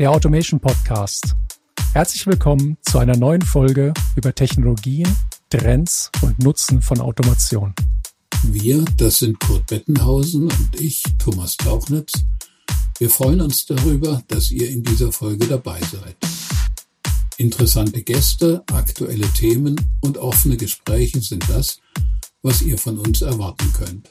der Automation Podcast. Herzlich willkommen zu einer neuen Folge über Technologien, Trends und Nutzen von Automation. Wir, das sind Kurt Bettenhausen und ich, Thomas Tauchnitz. Wir freuen uns darüber, dass ihr in dieser Folge dabei seid. Interessante Gäste, aktuelle Themen und offene Gespräche sind das, was ihr von uns erwarten könnt.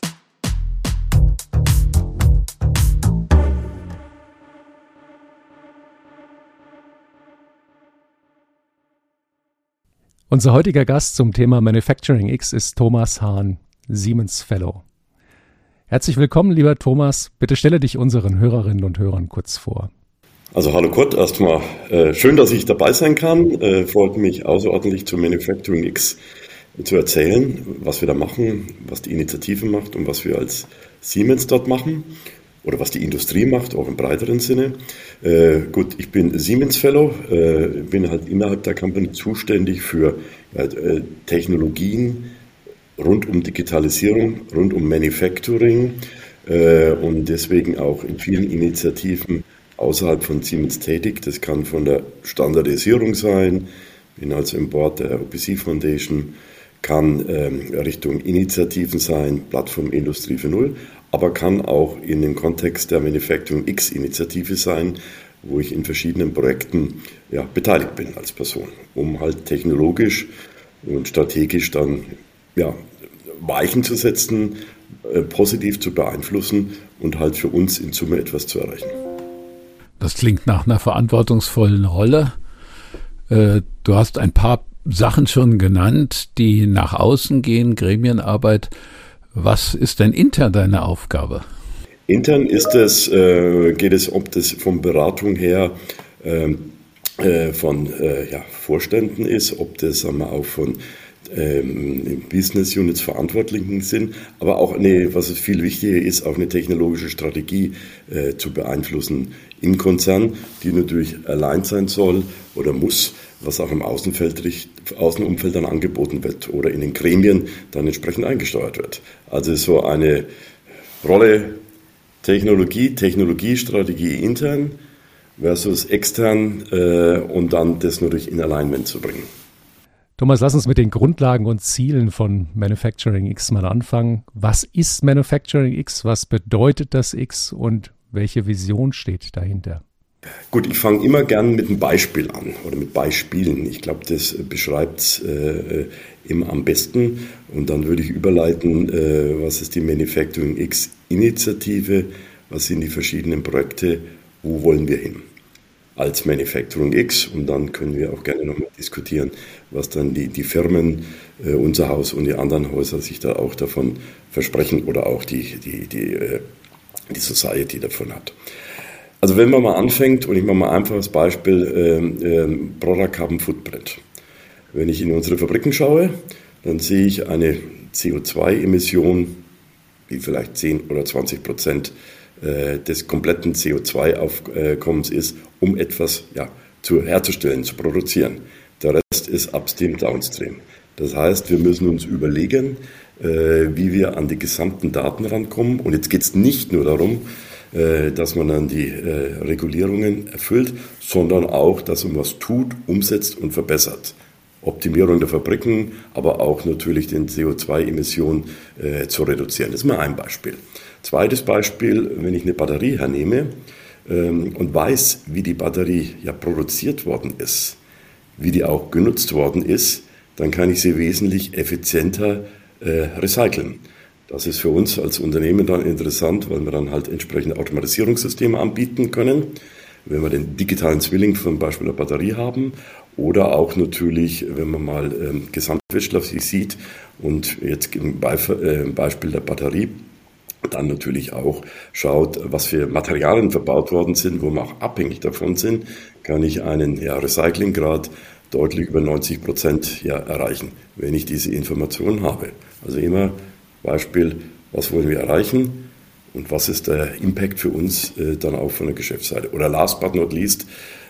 Unser heutiger Gast zum Thema Manufacturing X ist Thomas Hahn, Siemens Fellow. Herzlich willkommen, lieber Thomas. Bitte stelle dich unseren Hörerinnen und Hörern kurz vor. Also hallo Kurt, erstmal schön, dass ich dabei sein kann. Freut mich außerordentlich zu Manufacturing X zu erzählen, was wir da machen, was die Initiative macht und was wir als Siemens dort machen oder was die Industrie macht, auch im breiteren Sinne. Gut, ich bin Siemens Fellow, bin halt innerhalb der Company zuständig für Technologien rund um Digitalisierung, rund um Manufacturing und deswegen auch in vielen Initiativen außerhalb von Siemens tätig. Das kann von der Standardisierung sein, bin also im Board der OPC Foundation, kann Richtung Initiativen sein, Plattform Industrie 4.0, aber kann auch in dem Kontext der Manufacturing X-Initiative sein, wo ich in verschiedenen Projekten beteiligt bin als Person, um halt technologisch und strategisch dann Weichen zu setzen, positiv zu beeinflussen und halt für uns in Summe etwas zu erreichen. Das klingt nach einer verantwortungsvollen Rolle. Du hast ein paar Sachen schon genannt, die nach außen gehen, Gremienarbeit. Was ist denn intern deine Aufgabe? Intern geht es, ob das von Beratung her von Vorständen ist, ob das auch von Business Units Verantwortlichen sind, aber auch was es viel wichtiger ist, auch eine technologische Strategie zu beeinflussen im Konzern, die natürlich allein sein soll oder muss, was auch im Außenumfeld dann angeboten wird oder in den Gremien dann entsprechend eingesteuert wird. Also so eine Rolle Technologiestrategie intern versus extern und dann das natürlich in Alignment zu bringen. Thomas, lass uns mit den Grundlagen und Zielen von Manufacturing X mal anfangen. Was ist Manufacturing X? Was bedeutet das X und welche Vision steht dahinter? Gut, ich fange immer gern mit einem Beispiel an oder mit Beispielen. Ich glaube, das beschreibt es immer am besten. Und dann würde ich überleiten, was ist die Manufacturing X-Initiative, was sind die verschiedenen Projekte, wo wollen wir hin als Manufacturing X. Und dann können wir auch gerne nochmal diskutieren, was dann die Firmen, unser Haus und die anderen Häuser sich da auch davon versprechen oder auch die Society davon hat. Also wenn man mal anfängt, und ich mache mal ein einfaches Beispiel, Product Carbon Footprint. Wenn ich in unsere Fabriken schaue, dann sehe ich eine CO2-Emission, die vielleicht 10 oder 20% des kompletten CO2-Aufkommens ist, um etwas herzustellen, zu produzieren. Der Rest ist Upstream, Downstream. Das heißt, wir müssen uns überlegen, wie wir an die gesamten Daten rankommen. Und jetzt geht es nicht nur darum, dass man dann die Regulierungen erfüllt, sondern auch, dass man was tut, umsetzt und verbessert. Optimierung der Fabriken, aber auch natürlich den CO2-Emissionen zu reduzieren. Das ist mal ein Beispiel. Zweites Beispiel, wenn ich eine Batterie hernehme und weiß, wie die Batterie produziert worden ist, wie die auch genutzt worden ist, dann kann ich sie wesentlich effizienter recyceln. Das ist für uns als Unternehmen dann interessant, weil wir dann halt entsprechende Automatisierungssysteme anbieten können, wenn wir den digitalen Zwilling zum Beispiel der Batterie haben oder auch natürlich, wenn man mal gesamtwirtschaftlich sieht und jetzt im Beispiel der Batterie dann natürlich auch schaut, was für Materialien verbaut worden sind, wo wir auch abhängig davon sind, kann ich einen Recyclinggrad deutlich über 90% erreichen, wenn ich diese Informationen habe. Also immer Beispiel, was wollen wir erreichen und was ist der Impact für uns dann auch von der Geschäftsseite. Oder last but not least,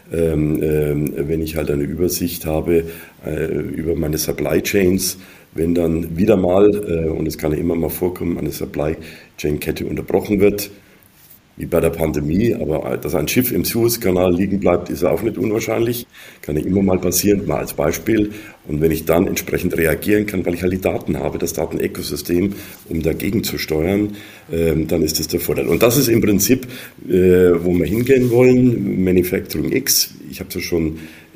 wenn ich halt eine Übersicht habe über meine Supply Chains, wenn dann wieder mal, und es kann ja immer mal vorkommen, eine Supply Chain Kette unterbrochen wird, wie bei der Pandemie, aber dass ein Schiff im Suezkanal liegen bleibt, ist auch nicht unwahrscheinlich. Kann ja immer mal passieren, mal als Beispiel. Und wenn ich dann entsprechend reagieren kann, weil ich halt die Daten habe, das Datenökosystem, um dagegen zu steuern, dann ist das der Vorteil. Und das ist im Prinzip, wo wir hingehen wollen. Manufacturing X, ich habe es ja schon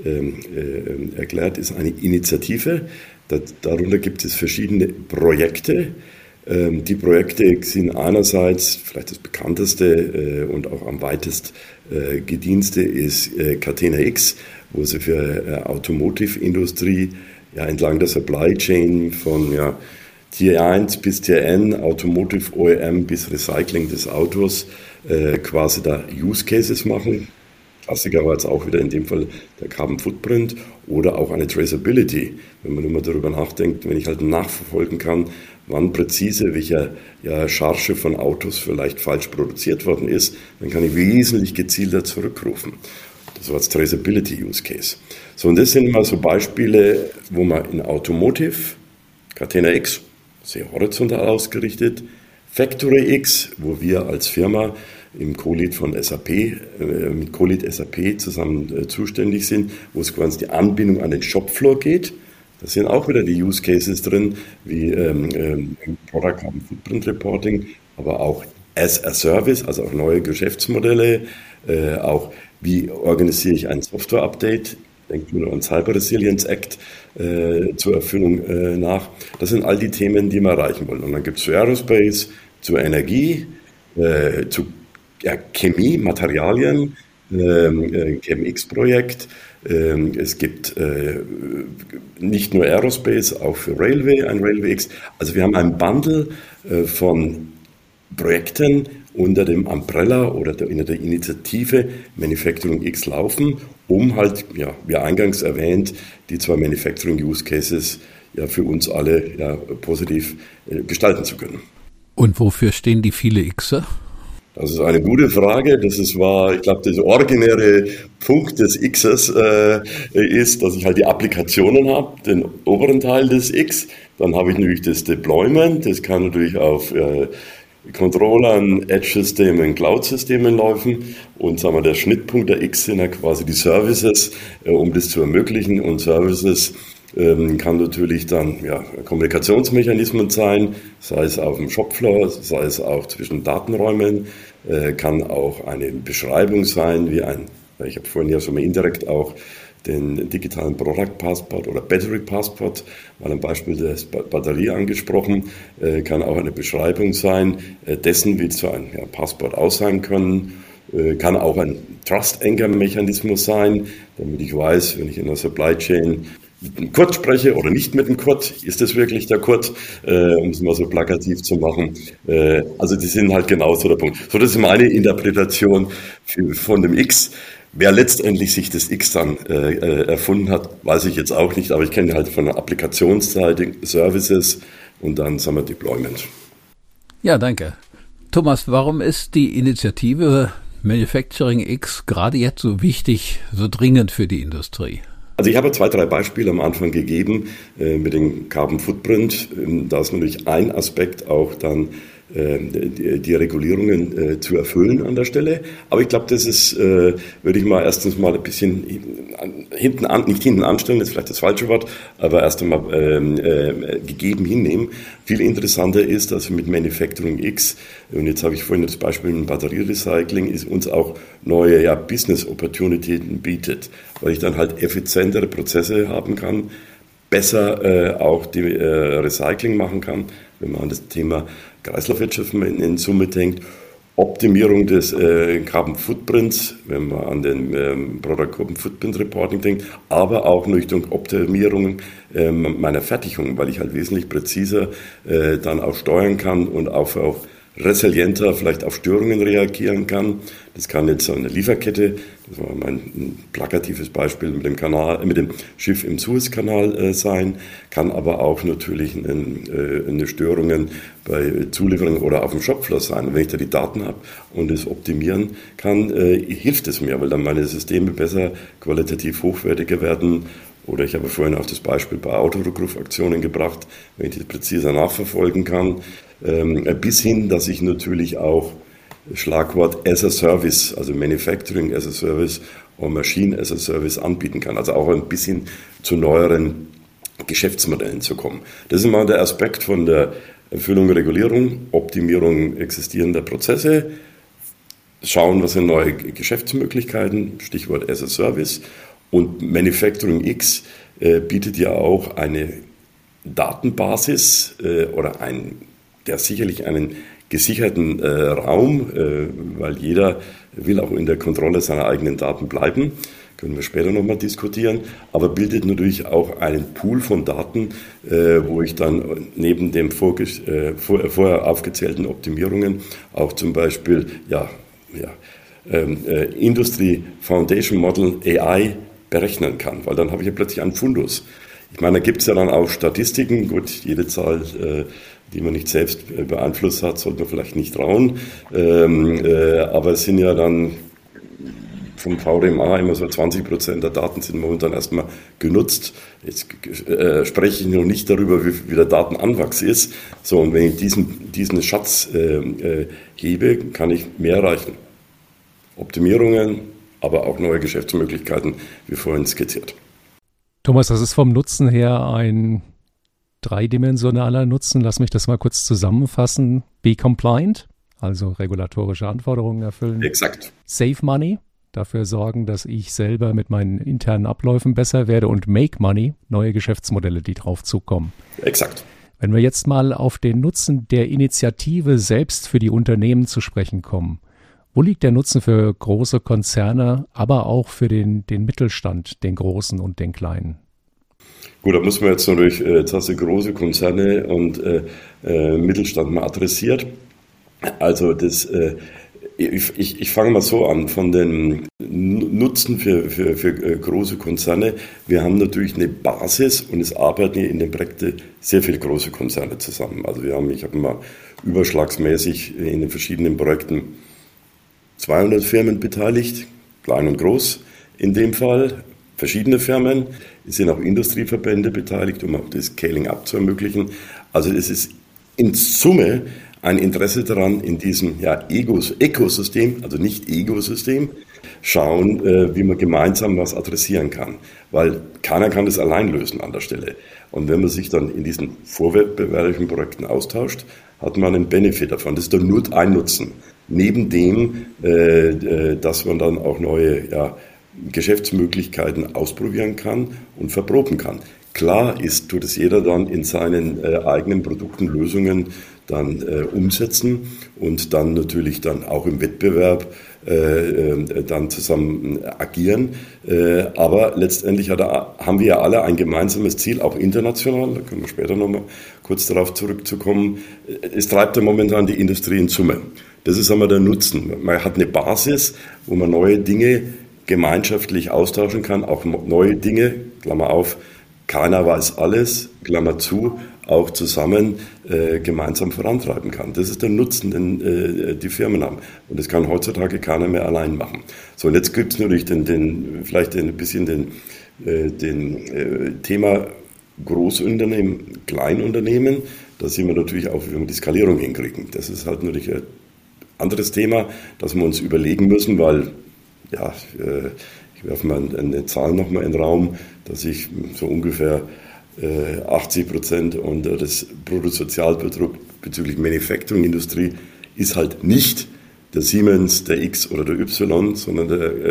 erklärt, ist eine Initiative. Darunter gibt es verschiedene Projekte. Die Projekte sind einerseits, vielleicht das bekannteste und auch am weitest gedienste ist Catena X, wo sie für Automotive-Industrie entlang der Supply Chain von Tier 1 bis Tier N, Automotive OEM bis Recycling des Autos quasi da Use Cases machen. Klassiker war jetzt auch wieder in dem Fall der Carbon Footprint oder auch eine Traceability. Wenn man immer darüber nachdenkt, wenn ich halt nachverfolgen kann, wann präzise welcher Charge von Autos vielleicht falsch produziert worden ist, dann kann ich wesentlich gezielter zurückrufen. Das war das Traceability Use Case. So, und das sind mal so Beispiele, wo man in Automotive, Catena X, sehr horizontal ausgerichtet, Factory X, wo wir als Firma im Co-Lead von SAP, mit Co-Lead SAP zusammen zuständig sind, wo es quasi die Anbindung an den Shopfloor geht. Da sind auch wieder die Use Cases drin, wie Product Carbon Footprint Reporting, aber auch as a Service, also auch neue Geschäftsmodelle, auch wie organisiere ich ein Software-Update, denkt nur an Cyber Resilience Act zur Erfüllung nach. Das sind all die Themen, die wir erreichen wollen. Und dann gibt es zu Aerospace, zur Energie, zu Chemie, Materialien, ChemX-Projekt. Es gibt nicht nur Aerospace, auch für Railway, ein Railway X. Also wir haben ein Bundle von Projekten unter dem Umbrella oder unter der Initiative Manufacturing X laufen, um halt, wie eingangs erwähnt, die zwei Manufacturing Use Cases für uns alle positiv gestalten zu können. Und wofür stehen die viele Xer? Das ist eine gute Frage. Ich glaube, der originäre Punkt des Xs ist, dass ich halt die Applikationen habe, den oberen Teil des X. Dann habe ich natürlich das Deployment. Das kann natürlich auf Controllern, Edge-Systemen, Cloud-Systemen laufen. Und sagen wir, der Schnittpunkt der X sind ja quasi die Services, um das zu ermöglichen. Und Services kann natürlich dann Kommunikationsmechanismen sein, sei es auf dem Shopfloor, sei es auch zwischen Datenräumen, kann auch eine Beschreibung sein, ich habe vorhin ja schon mal indirekt auch den digitalen Product Passport oder Battery Passport, mal ein Beispiel der Batterie angesprochen, kann auch eine Beschreibung sein dessen, wie so ein Passport aussehen können. Kann auch ein Trust-Anchor-Mechanismus sein, damit ich weiß, wenn ich in der Supply Chain mit dem Kurt spreche oder nicht mit dem Kurt, ist das wirklich der Kurt, um es mal so plakativ zu machen. Also die sind halt genauso der Punkt. So, das ist meine Interpretation von dem X. Wer letztendlich sich das X dann erfunden hat, weiß ich jetzt auch nicht, aber ich kenne halt von der Applikationsseite Services und dann sagen wir Deployment. Ja, danke. Thomas, warum ist die Initiative Manufacturing X gerade jetzt so wichtig, so dringend für die Industrie? Also ich habe 2, 3 Beispiele am Anfang gegeben mit dem Carbon Footprint. Da ist natürlich ein Aspekt auch dann die Regulierungen zu erfüllen an der Stelle. Aber ich glaube, das ist, würde ich mal erstens mal ein bisschen nicht hinten anstellen, das ist vielleicht das falsche Wort, aber erst einmal gegeben hinnehmen. Viel interessanter ist, dass wir mit Manufacturing X, und jetzt habe ich vorhin das Beispiel mit dem Batterierecycling, ist uns auch neue Business-Opportunitäten bietet, weil ich dann halt effizientere Prozesse haben kann, besser auch die Recycling machen kann, wenn man an das Thema Kreislaufwirtschaft in Summe denkt, Optimierung des Carbon Footprints, wenn man an den Product Carbon Footprint Reporting denkt, aber auch in Richtung Optimierung meiner Fertigung, weil ich halt wesentlich präziser dann auch steuern kann und auch resilienter vielleicht auf Störungen reagieren kann. Das kann jetzt so eine Lieferkette, das war mein plakatives Beispiel mit dem Schiff im Suezkanal sein, kann aber auch natürlich eine Störungen bei Zulieferungen oder auf dem Shopfloor sein. Und wenn ich da die Daten habe und es optimieren kann, hilft es mir, weil dann meine Systeme besser, qualitativ hochwertiger werden. Oder ich habe vorhin auch das Beispiel bei Autorückrufaktionen gebracht, wenn ich das präziser nachverfolgen kann, bis hin, dass ich natürlich auch Schlagwort as a Service, also Manufacturing as a Service oder Machine as a Service anbieten kann. Also auch ein bisschen zu neueren Geschäftsmodellen zu kommen. Das ist mal der Aspekt von der Erfüllung, Regulierung, Optimierung existierender Prozesse, schauen, was sind neue Geschäftsmöglichkeiten, Stichwort as a Service. Und Manufacturing X bietet ja auch eine Datenbasis der sicherlich einen gesicherten Raum, weil jeder will auch in der Kontrolle seiner eigenen Daten bleiben. Können wir später nochmal diskutieren, aber bildet natürlich auch einen Pool von Daten, wo ich dann neben den vorher aufgezählten Optimierungen auch zum Beispiel Industry Foundation Model AI berechnen kann, weil dann habe ich ja plötzlich einen Fundus. Ich meine, da gibt es ja dann auch Statistiken, gut, jede Zahl, die man nicht selbst beeinflusst hat, sollte man vielleicht nicht trauen, aber es sind ja dann vom VDMA immer so 20% der Daten sind momentan erstmal genutzt. Jetzt spreche ich noch nicht darüber, wie der Datenanwachs ist. So, und wenn ich diesen Schatz hebe, kann ich mehr erreichen. Optimierungen, aber auch neue Geschäftsmöglichkeiten, wie vorhin skizziert. Thomas, das ist vom Nutzen her ein dreidimensionaler Nutzen. Lass mich das mal kurz zusammenfassen. Be compliant, also regulatorische Anforderungen erfüllen. Exakt. Save money. Dafür sorgen, dass ich selber mit meinen internen Abläufen besser werde und make money, neue Geschäftsmodelle, die drauf zukommen. Exakt. Wenn wir jetzt mal auf den Nutzen der Initiative selbst für die Unternehmen zu sprechen kommen, wo liegt der Nutzen für große Konzerne, aber auch für den Mittelstand, den großen und den kleinen? Gut, da muss man jetzt natürlich, jetzt hast du große Konzerne und Mittelstand mal adressiert. Also das Ich fange mal so an, von den Nutzen für große Konzerne. Wir haben natürlich eine Basis und es arbeiten in den Projekten sehr viele große Konzerne zusammen. Also ich habe mal überschlagsmäßig in den verschiedenen Projekten 200 Firmen beteiligt, klein und groß in dem Fall, verschiedene Firmen. Es sind auch Industrieverbände beteiligt, um auch das Scaling-up zu ermöglichen. Also es ist in Summe ein Interesse daran, in diesem Ökosystem, also nicht Egosystem, schauen, wie man gemeinsam was adressieren kann. Weil keiner kann das allein lösen an der Stelle. Und wenn man sich dann in diesen vorwettbewerblichen Projekten austauscht, hat man einen Benefit davon. Das ist dann nur ein Nutzen. Neben dem, dass man dann auch neue Geschäftsmöglichkeiten ausprobieren kann und verproben kann. Klar tut es jeder dann in seinen eigenen Produkten, Lösungen dann umsetzen und dann natürlich dann auch im Wettbewerb dann zusammen agieren. Aber letztendlich haben wir ja alle ein gemeinsames Ziel, auch international, da können wir später nochmal kurz darauf zurückzukommen. Es treibt ja momentan die Industrie in Summe. Das ist einmal der Nutzen. Man hat eine Basis, wo man neue Dinge gemeinschaftlich austauschen kann, auch neue Dinge, Klammer auf, keiner weiß alles, Klammer zu, auch zusammen gemeinsam vorantreiben kann. Das ist der Nutzen, den die Firmen haben. Und das kann heutzutage keiner mehr allein machen. So, und jetzt gibt es natürlich vielleicht ein bisschen den Thema Großunternehmen, Kleinunternehmen. Da sehen wir natürlich auch, wie wir die Skalierung hinkriegen. Das ist halt natürlich ein anderes Thema, das wir uns überlegen müssen, weil, ich werfe mal eine Zahl nochmal in den Raum, dass ich so ungefähr 80% unter das Bruttosozialprodukt bezüglich Manufacturing-Industrie ist halt nicht der Siemens, der X oder der Y, sondern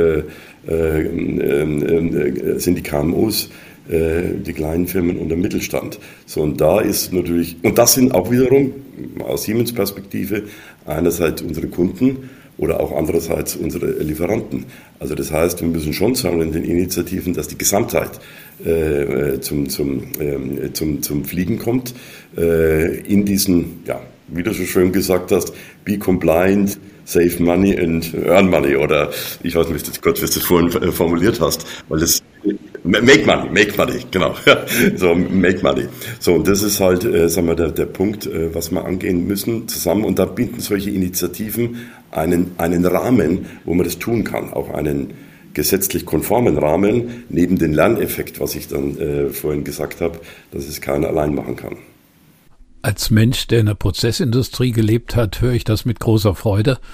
sind die KMUs, die kleinen Firmen und der Mittelstand. So, und da ist natürlich, und das sind auch wiederum aus Siemens Perspektive einerseits unsere Kunden oder auch andererseits unsere Lieferanten. Also das heißt, wir müssen schon sagen in den Initiativen, dass die Gesamtheit zum Fliegen kommt, in diesen, wie du so schön gesagt hast, be compliant, save money and earn money, oder ich weiß nicht, wie du das vorhin formuliert hast, weil das make money, genau, so make money. So, und das ist halt, sagen wir, der Punkt, was wir angehen müssen zusammen, und da bieten solche Initiativen einen Rahmen, wo man das tun kann, auch einen gesetzlich konformen Rahmen, neben den Lerneffekt, was ich dann vorhin gesagt habe, dass es keiner allein machen kann. Als Mensch, der in der Prozessindustrie gelebt hat, höre ich das mit großer Freude.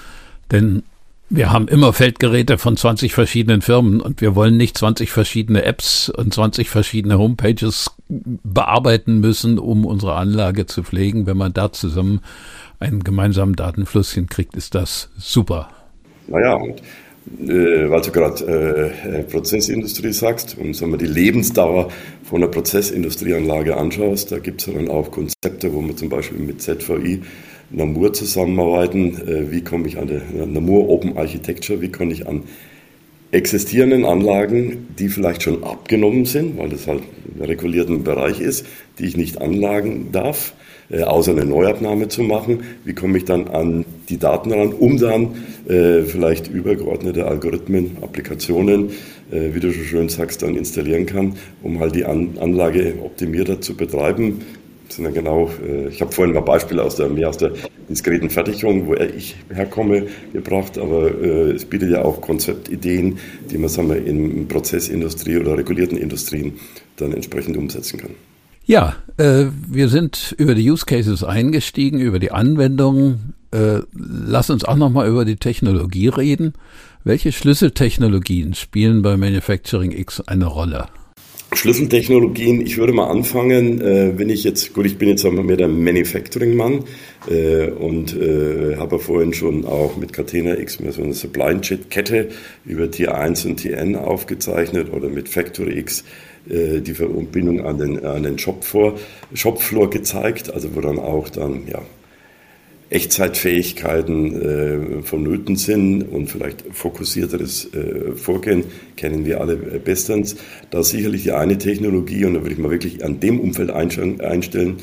Denn wir haben immer Feldgeräte von 20 verschiedenen Firmen und wir wollen nicht 20 verschiedene Apps und 20 verschiedene Homepages bearbeiten müssen, um unsere Anlage zu pflegen. Wenn man da zusammen einen gemeinsamen Datenfluss hinkriegt, ist das super. Naja, und weil du gerade Prozessindustrie sagst und sagen wir, die Lebensdauer von einer Prozessindustrieanlage anschaust, da gibt es ja dann auch Konzepte, wo man zum Beispiel mit ZVI Namur zusammenarbeiten, wie komme ich an der Namur Open Architecture, wie kann ich an existierenden Anlagen, die vielleicht schon abgenommen sind, weil das halt ein regulierten Bereich ist, die ich nicht anlagen darf, außer eine Neuabnahme zu machen, wie komme ich dann an die Daten ran, um dann vielleicht übergeordnete Algorithmen, Applikationen, wie du schon schön sagst, dann installieren kann, um halt die Anlage optimierter zu betreiben. Sind ja genau, ich habe vorhin mal Beispiele aus der diskreten Fertigung, wo ich herkomme, gebracht, aber es bietet ja auch Konzeptideen, die man sagen wir, in Prozessindustrie oder regulierten Industrien dann entsprechend umsetzen kann. Ja, wir sind über die Use Cases eingestiegen, über die Anwendungen. Lass uns auch nochmal über die Technologie reden. Welche Schlüsseltechnologien spielen bei Manufacturing X eine Rolle? Schlüsseltechnologien, ich würde mal anfangen, ich bin jetzt mehr der Manufacturing-Mann und habe vorhin schon auch mit Catena X mehr so eine Supply-Kette über Tier 1 und Tier N aufgezeichnet oder mit Factory X die Verbindung an den Shopfloor gezeigt, also wo dann auch Echtzeitfähigkeiten vonnöten sind und vielleicht fokussierteres Vorgehen, kennen wir alle bestens. Da ist sicherlich die eine Technologie, und da würde ich mal wirklich an dem Umfeld einsteigen,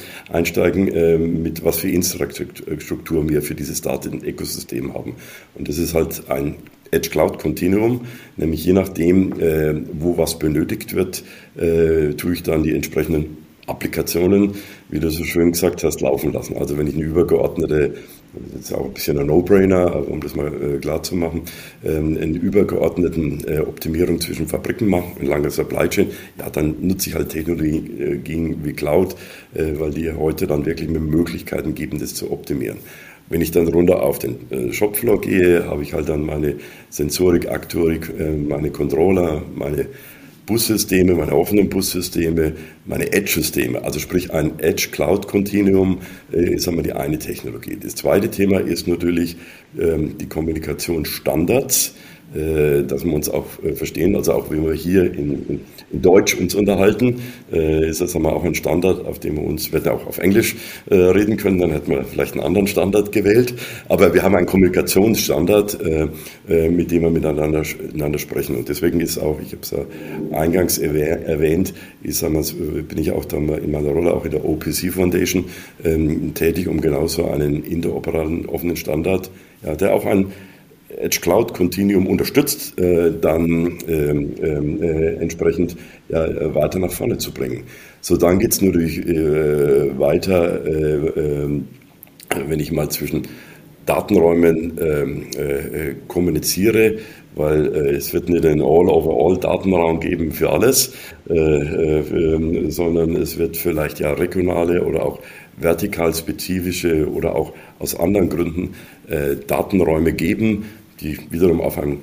mit was für Infrastruktur wir für dieses Daten-Ökosystem haben. Und das ist halt ein Edge Cloud Continuum, nämlich je nachdem, wo was benötigt wird, tue ich dann die entsprechenden Applikationen, wie du so schön gesagt hast, laufen lassen. Also wenn ich eine übergeordnete, das ist auch ein bisschen ein No-Brainer, um das mal klar zu machen, eine übergeordneten Optimierung zwischen Fabriken mache, in langer Supply Chain, ja, dann nutze ich halt Technologien wie Cloud, weil die heute dann wirklich mir Möglichkeiten geben, das zu optimieren. Wenn ich dann runter auf den Shopfloor gehe, habe ich halt dann meine Sensorik, Aktorik, meine Controller, meine Bussysteme, meine offenen Bussysteme, meine Edge-Systeme, also sprich ein Edge-Cloud-Continuum ist einmal die eine Technologie. Das zweite Thema ist natürlich die Kommunikationsstandards, dass wir uns auch verstehen, also auch wenn wir hier in Deutsch uns unterhalten, ist das auch ein Standard, auf dem wir uns, wenn wir auch auf Englisch reden können, dann hätten wir vielleicht einen anderen Standard gewählt, aber wir haben einen Kommunikationsstandard, mit dem wir miteinander sprechen, und deswegen ist auch, ich habe es ja eingangs erwähnt, bin ich auch dann in meiner Rolle auch in der OPC Foundation tätig, um genauso einen interoperablen offenen Standard, ja, der auch ein Edge Cloud Continuum unterstützt, dann entsprechend weiter nach vorne zu bringen. So, dann geht es natürlich weiter, wenn ich mal zwischen Datenräumen kommuniziere, weil es wird nicht einen All-over-All-Datenraum geben für alles, sondern es wird vielleicht ja regionale oder auch vertikal spezifische oder auch aus anderen Gründen Datenräume geben, die wiederum auf ein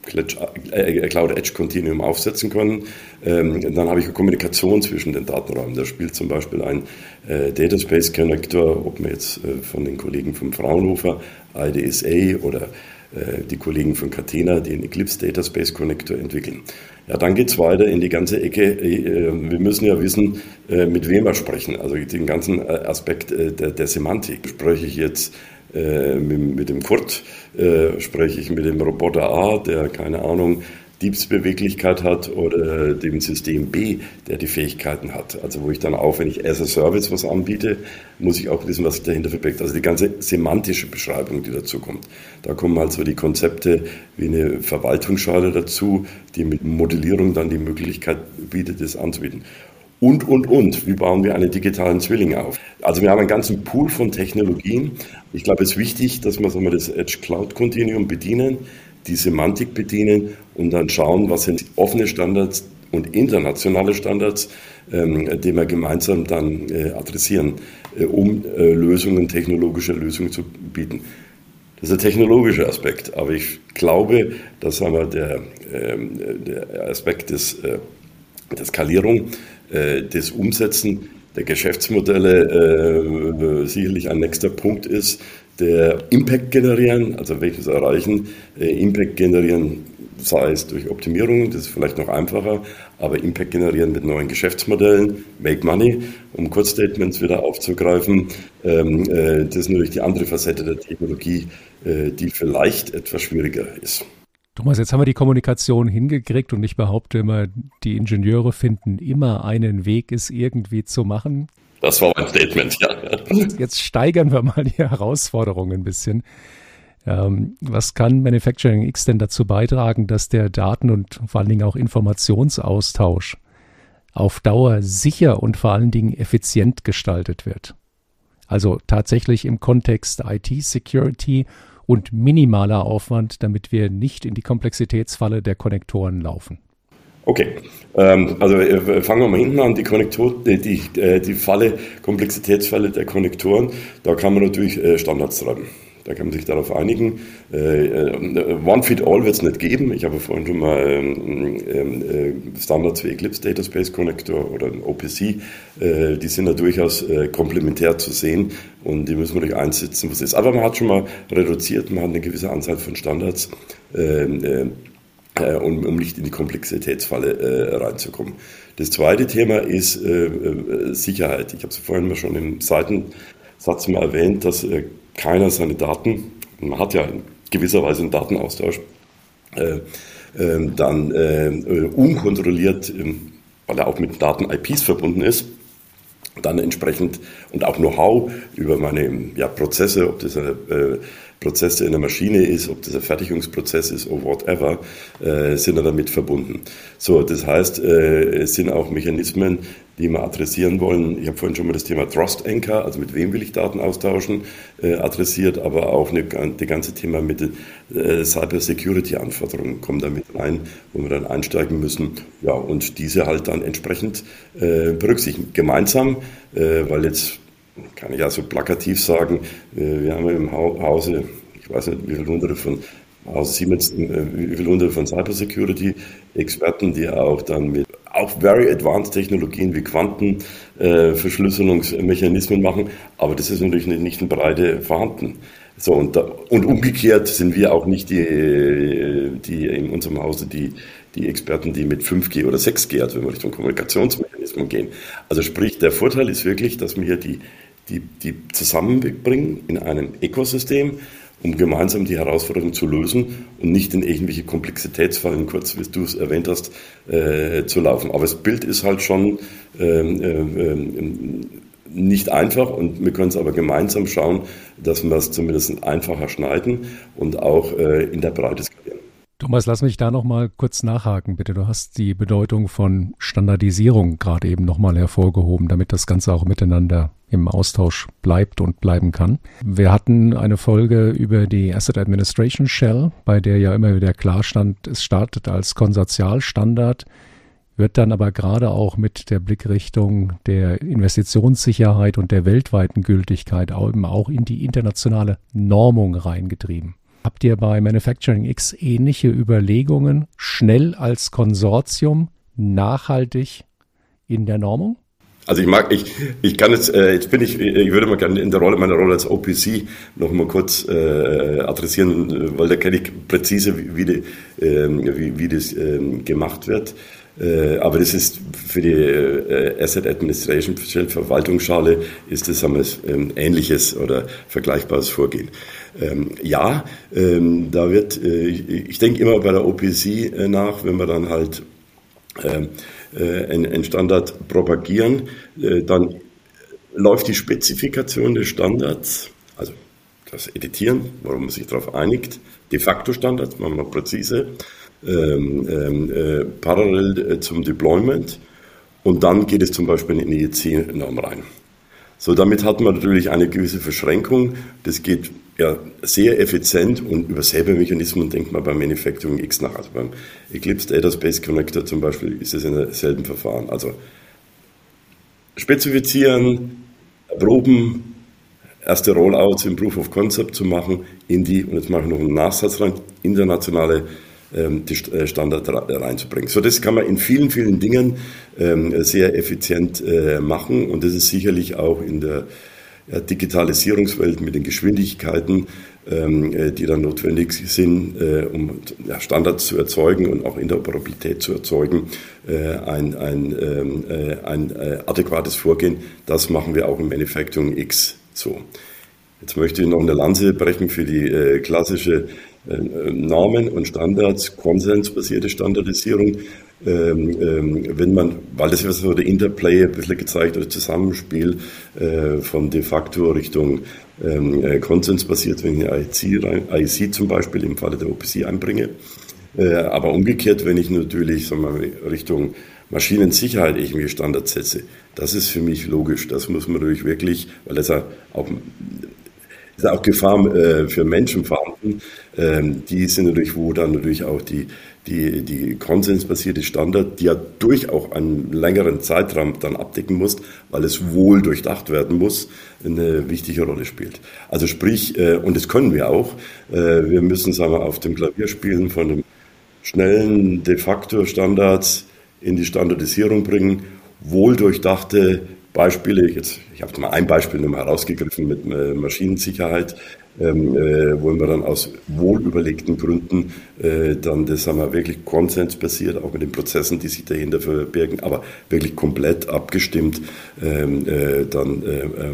Cloud Edge Continuum aufsetzen können. Dann habe ich eine Kommunikation zwischen den Datenräumen. Da spielt zum Beispiel ein Data Space Connector, ob man jetzt von den Kollegen vom Fraunhofer, IDSA oder die Kollegen von Catena, die den Eclipse Data Space Connector entwickeln. Ja, dann geht es weiter in die ganze Ecke. Wir müssen ja wissen, mit wem wir sprechen. Also den ganzen Aspekt der Semantik. Spreche ich jetzt mit dem Kurt, spreche ich mit dem Roboter A, der, keine Ahnung, Diebsbeweglichkeit hat, oder dem System B, der die Fähigkeiten hat. Also wo ich dann auch, wenn ich as a Service was anbiete, muss ich auch wissen, was sich dahinter verbirgt. Also die ganze semantische Beschreibung, die dazu kommt. Da kommen halt so die Konzepte wie eine Verwaltungsschale dazu, die mit Modellierung dann die Möglichkeit bietet, das anzubieten. Und. Wie bauen wir einen digitalen Zwilling auf? Also wir haben einen ganzen Pool von Technologien. Ich glaube, es ist wichtig, dass wir das Edge Cloud Continuum bedienen, die Semantik bedienen und dann schauen, was sind offene Standards und internationale Standards, die wir gemeinsam dann adressieren, um technologische Lösungen zu bieten. Das ist der technologische Aspekt. Aber ich glaube, dass der Aspekt der Skalierung, des Umsetzen der Geschäftsmodelle sicherlich ein nächster Punkt ist, der Impact generieren, also welches erreichen, Impact generieren, sei es durch Optimierungen, das ist vielleicht noch einfacher, aber Impact generieren mit neuen Geschäftsmodellen, Make Money, um Kurzstatements wieder aufzugreifen, das ist natürlich die andere Facette der Technologie, die vielleicht etwas schwieriger ist. Thomas, jetzt haben wir die Kommunikation hingekriegt und ich behaupte immer, die Ingenieure finden immer einen Weg, es irgendwie zu machen. Das war mein Statement, ja. Jetzt steigern wir mal die Herausforderungen ein bisschen. Was kann Manufacturing X denn dazu beitragen, dass der Daten- und vor allen Dingen auch Informationsaustausch auf Dauer sicher und vor allen Dingen effizient gestaltet wird? Also tatsächlich im Kontext IT-Security und minimaler Aufwand, damit wir nicht in die Komplexitätsfalle der Konnektoren laufen. Okay, also fangen wir mal hinten an, die Komplexitätsfalle der Konnektoren, da kann man natürlich Standards treiben. Da kann man sich darauf einigen. One Fit All wird es nicht geben. Ich habe vorhin schon mal Standards wie Eclipse Data Space Connector oder OPC. Die sind da durchaus komplementär zu sehen und die müssen wir durch einsetzen, was ist. Aber man hat schon mal reduziert, man hat eine gewisse Anzahl von Standards, um nicht in die Komplexitätsfalle reinzukommen. Das zweite Thema ist Sicherheit. Ich habe es vorhin mal schon im Seitensatz mal erwähnt, dass keiner seine Daten, man hat ja in gewisser Weise einen Datenaustausch, dann unkontrolliert, weil er auch mit Daten-IPs verbunden ist, dann entsprechend und auch Know-how über meine Prozesse, ob das Prozesse in der Maschine ist, ob das ein Fertigungsprozess ist oder whatever, sind damit verbunden. So, das heißt, es sind auch Mechanismen, die wir adressieren wollen. Ich habe vorhin schon mal das Thema Trust Anchor, also mit wem will ich Daten austauschen, adressiert, aber auch das ganze Thema mit Cyber Security Anforderungen kommen da mit rein, wo wir dann einsteigen müssen, ja, und diese halt dann entsprechend berücksichtigen. Gemeinsam, weil jetzt kann ich ja so plakativ sagen, wir haben im Hause, ich weiß nicht, wie viele hunderte von Hause Siemens, wie viele hunderte von Cybersecurity-Experten, die auch dann mit auch very advanced Technologien wie Quantenverschlüsselungsmechanismen machen, aber das ist natürlich nicht in Breite vorhanden. So, und umgekehrt sind wir auch nicht die in unserem Hause die Experten, die mit 5G oder 6G, also wenn wir Richtung Kommunikationsmechanismen gehen. Also sprich, der Vorteil ist wirklich, dass wir hier die zusammenbringen in einem Ökosystem, um gemeinsam die Herausforderung zu lösen und nicht in irgendwelche Komplexitätsfallen, kurz wie du es erwähnt hast, zu laufen. Aber das Bild ist halt schon nicht einfach und wir können es aber gemeinsam schauen, dass wir es zumindest einfacher schneiden und auch in der Breite skalieren. Thomas, lass mich da noch mal kurz nachhaken, bitte. Du hast die Bedeutung von Standardisierung gerade eben noch mal hervorgehoben, damit das Ganze auch miteinander im Austausch bleibt und bleiben kann. Wir hatten eine Folge über die Asset Administration Shell, bei der ja immer wieder klar stand, es startet als Konsortialstandard, wird dann aber gerade auch mit der Blickrichtung der Investitionssicherheit und der weltweiten Gültigkeit auch in die internationale Normung reingetrieben. Habt ihr bei Manufacturing X ähnliche Überlegungen, schnell als Konsortium, nachhaltig in der Normung? Also ich kann jetzt würde mal gerne in meiner Rolle als OPC noch mal kurz adressieren, weil da kenne ich präzise, wie das gemacht wird. Aber das ist für die Asset Administration Verwaltungsschale ist das ein ähnliches oder vergleichbares Vorgehen. Da wird, ich denke immer bei der OPC nach, wenn wir dann halt einen Standard propagieren, dann läuft die Spezifikation des Standards, also das Editieren, worum man sich darauf einigt, de facto Standards, machen wir präzise, parallel zum Deployment und dann geht es zum Beispiel in die EC-Norm rein. So, damit hat man natürlich eine gewisse Verschränkung. Das geht ja sehr effizient und über selbe Mechanismen denkt man beim Manufacturing X nach. Also beim Eclipse Data Space Connector zum Beispiel ist es in derselben Verfahren. Also spezifizieren, erproben, erste Rollouts im Proof of Concept zu machen in die, und jetzt mache ich noch einen Nachsatz rein, internationale die Standard reinzubringen. So, das kann man in vielen, vielen Dingen sehr effizient machen, und das ist sicherlich auch in der Digitalisierungswelt mit den Geschwindigkeiten, die dann notwendig sind, um Standards zu erzeugen und auch Interoperabilität zu erzeugen, ein adäquates Vorgehen. Das machen wir auch im Manufacturing X so. Jetzt möchte ich noch eine Lanze brechen für die klassische Normen und Standards, konsensbasierte Standardisierung. Wenn man, weil das ist so der Interplay ein bisschen gezeigt, oder Zusammenspiel von de facto Richtung konsensbasiert, wenn ich IEC zum Beispiel im Falle der OPC einbringe. Aber umgekehrt, wenn ich natürlich, sagen wir mal, Richtung Maschinensicherheit irgendwie Standards setze, das ist für mich logisch. Das muss man natürlich wirklich, weil das ja auch ist auch Gefahr für Menschen vorhanden. Die sind natürlich, wo dann natürlich auch die konsensbasierte Standard, die ja durch auch einen längeren Zeitraum dann abdecken muss, weil es wohl durchdacht werden muss, eine wichtige Rolle spielt. Also sprich, und das können wir auch, wir müssen, sagen wir, auf dem Klavier spielen von dem schnellen de facto Standards in die Standardisierung bringen, wohl durchdachte Beispiele, ich habe mal ein Beispiel nochmal herausgegriffen mit Maschinensicherheit, wo wir dann aus wohlüberlegten Gründen dann, das haben wir wirklich konsensbasiert, auch mit den Prozessen, die sich dahinter verbirgen, aber wirklich komplett abgestimmt dann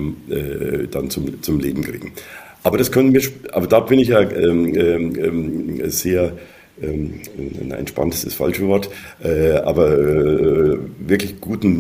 zum Leben kriegen. Aber das können wir, aber da bin ich ja sehr entspannt ist das falsche Wort, aber wirklich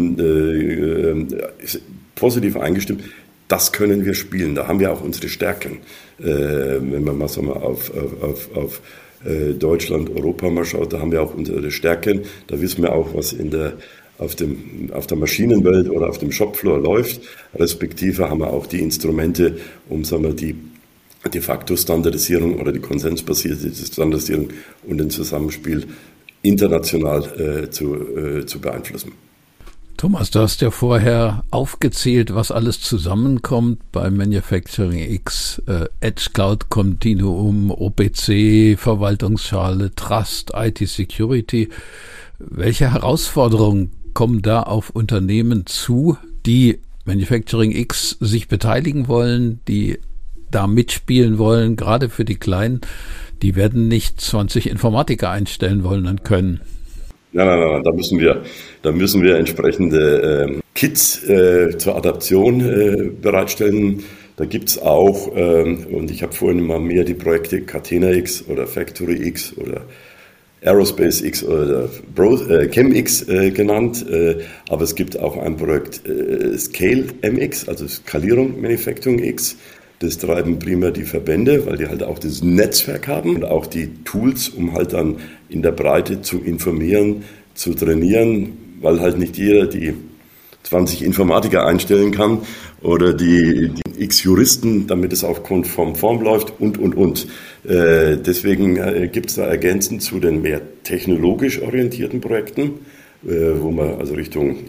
positiv eingestimmt. Das können wir spielen. Da haben wir auch unsere Stärken. Wenn man mal, auf Deutschland, Europa mal schaut, da haben wir auch unsere Stärken. Da wissen wir auch, was auf der Maschinenwelt oder auf dem Shopfloor läuft. Respektive haben wir auch die Instrumente, um, sagen wir, die de facto Standardisierung oder die konsensbasierte Standardisierung und den Zusammenspiel international zu beeinflussen. Thomas, du hast ja vorher aufgezählt, was alles zusammenkommt bei Manufacturing X, Edge Cloud Continuum, OPC, Verwaltungsschale, Trust, IT Security. Welche Herausforderungen kommen da auf Unternehmen zu, die Manufacturing X sich beteiligen wollen, die da mitspielen wollen, gerade für die Kleinen? Die werden nicht 20 Informatiker einstellen wollen und können. Nein, da müssen wir entsprechende Kits zur Adaption bereitstellen. Da gibt es auch, und ich habe vorhin mal mehr die Projekte Catena X oder Factory X oder Aerospace X oder Chem X genannt, aber es gibt auch ein Projekt Scale MX, also Skalierung Manufacturing X. Das treiben primär die Verbände, weil die halt auch das Netzwerk haben und auch die Tools, um halt dann in der Breite zu informieren, zu trainieren, weil halt nicht jeder die 20 Informatiker einstellen kann oder die X Juristen, damit es auch konform läuft und. Deswegen gibt es da ergänzend zu den mehr technologisch orientierten Projekten, wo man also Richtung,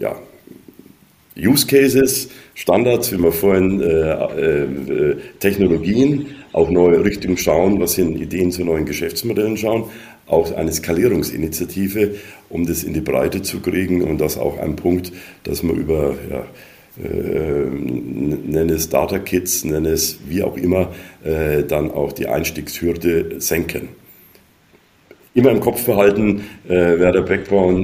Use Cases, Standards, wie wir vorhin, Technologien, auch neue Richtungen schauen, was sind Ideen zu neuen Geschäftsmodellen schauen, auch eine Skalierungsinitiative, um das in die Breite zu kriegen, und das auch ein Punkt, dass man über, nenne es Data Kits, nenne es wie auch immer, dann auch die Einstiegshürde senken. Immer im Kopf behalten, wer der Background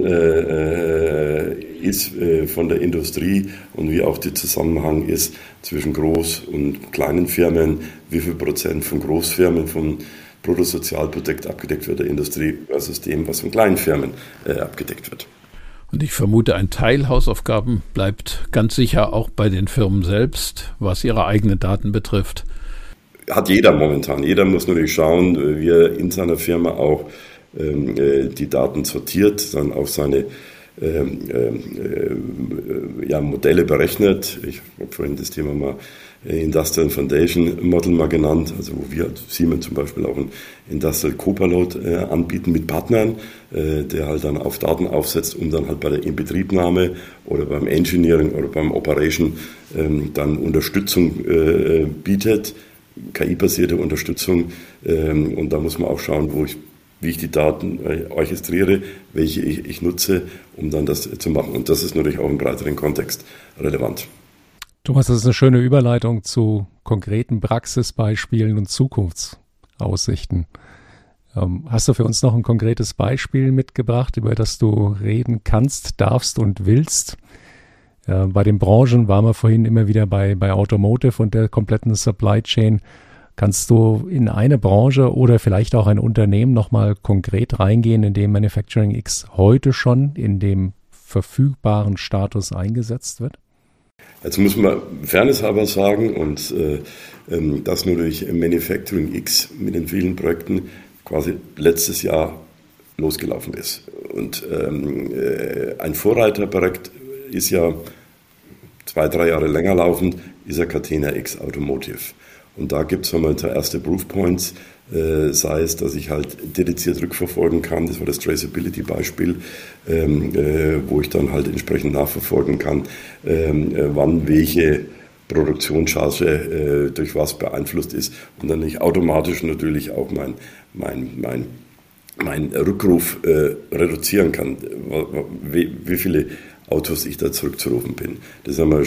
ist von der Industrie und wie auch der Zusammenhang ist zwischen Groß- und kleinen Firmen, wie viel Prozent von Großfirmen vom Bruttosozialprodukt abgedeckt wird der Industrie versus dem, was von kleinen Firmen abgedeckt wird. Und ich vermute, ein Teil Hausaufgaben bleibt ganz sicher auch bei den Firmen selbst, was ihre eigenen Daten betrifft. Hat jeder momentan. Jeder muss natürlich schauen, wie er in seiner Firma auch die Daten sortiert, dann auf seine Modelle berechnet. Ich habe vorhin das Thema mal Industrial Foundation Model mal genannt, also wo wir Siemens zum Beispiel auch ein Industrial Copilot anbieten mit Partnern, der halt dann auf Daten aufsetzt, um dann halt bei der Inbetriebnahme oder beim Engineering oder beim Operation dann Unterstützung bietet, KI-basierte Unterstützung. Und da muss man auch schauen, wie ich die Daten orchestriere, welche ich nutze, um dann das zu machen. Und das ist natürlich auch im breiteren Kontext relevant. Thomas, das ist eine schöne Überleitung zu konkreten Praxisbeispielen und Zukunftsaussichten. Hast du für uns noch ein konkretes Beispiel mitgebracht, über das du reden kannst, darfst und willst? Bei den Branchen waren wir vorhin immer wieder bei Automotive und der kompletten Supply Chain. Kannst du in eine Branche oder vielleicht auch ein Unternehmen nochmal konkret reingehen, in dem Manufacturing X heute schon in dem verfügbaren Status eingesetzt wird? Jetzt muss man fairnesshalber sagen, und das nur durch Manufacturing X mit den vielen Projekten quasi letztes Jahr losgelaufen ist. Und ein Vorreiterprojekt ist ja 2-3 Jahre länger laufend, ist ja Catena X Automotive. Und da gibt es nochmal erste Proofpoints, sei es, dass ich halt dediziert rückverfolgen kann, das war das Traceability-Beispiel, wo ich dann halt entsprechend nachverfolgen kann, wann welche Produktionscharge durch was beeinflusst ist und dann nicht automatisch natürlich auch mein Rückruf reduzieren kann, wie viele Autos ich da zurückzurufen bin. Das ist einmal